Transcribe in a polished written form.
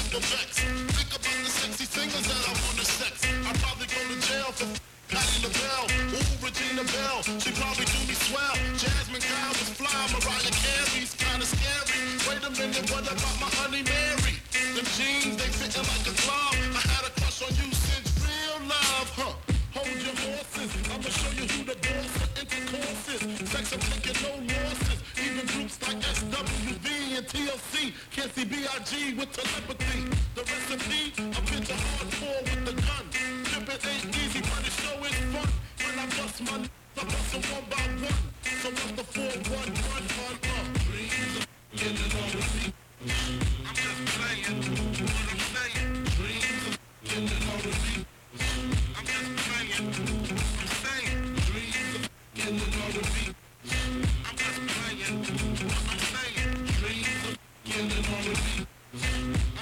the vex. Think about the sexy singers that I wanna sex. I'd probably go to jail for Patti LaBelle. Ooh, Regina Belle, she probably do me swell. Jasmine Guy was fly, Mariah Carey's kinda scary. Wait a minute, what about my honey Mary? Them jeans, they fitting like a glove. I had a crush on you since real love, huh? Hold your horses, I'ma show you who the boss of intercourse is. Sex, I'm taking no losses. Even groups like SWV and TLC can't see B.I.G. with telepathy. The recipe, I picture hardcore with the gun. Trippin' ain't easy, but it sure is fun. When I bust my I bust them one by one. So what's the 4-1-1-1? Dreams of getting on the beat. I'm just playing what I'm saying. Dreams of getting on the beat. I'm just playing what I'm saying. Dreams of getting on the beat. I'm just playing what I'm saying. Dreams of getting on the beat.